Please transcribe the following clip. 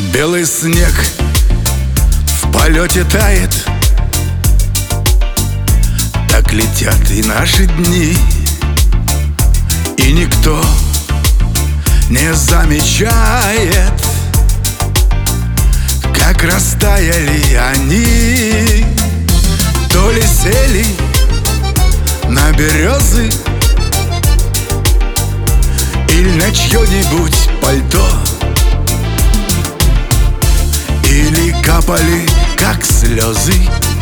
Белый снег в полете тает, так летят и наши дни, и никто не замечает, как растаяли они. То ли сели на березы или на чье-нибудь пальто, или капали, как слезы